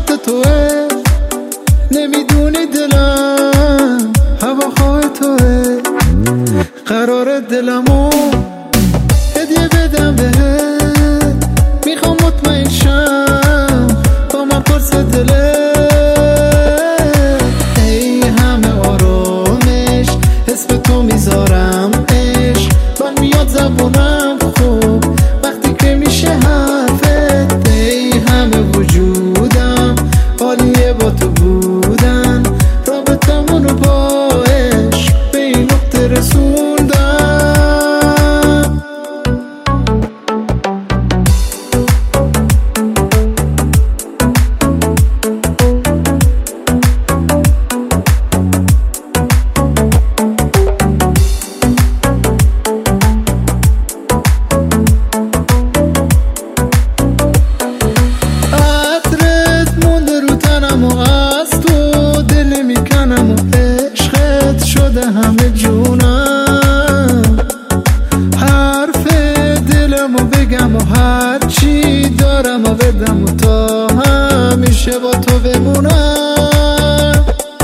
عاشق توه، نمیدونی دلم هواخواه توه. قرار دلمو هدیه بدم بهت، میخوام مطمئن شم با من پرس دلت. ای همه آرامش اسم تو میذارم، عشق من میاد زبونم خوب وقتی که میشه حرفت. ای همه وجودم عالیه با تو بودن، رابطمونو با عشق به این نقطه رسوندم. همه جونم حرف دلمو بگم و هرچی دارم و بدم و تا همیشه با تو بمونم.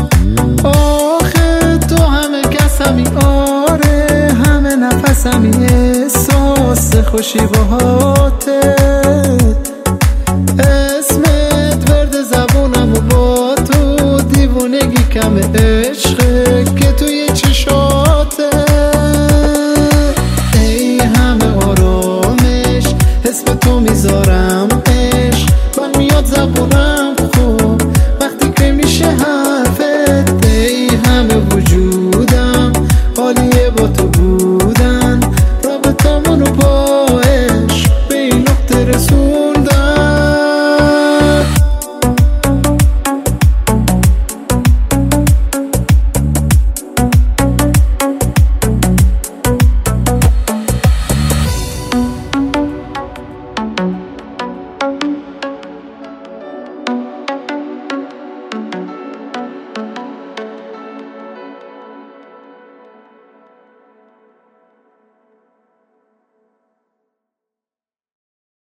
آخه تو همه کسمی، آره همه نفسمی، احساس خوشی باهاته.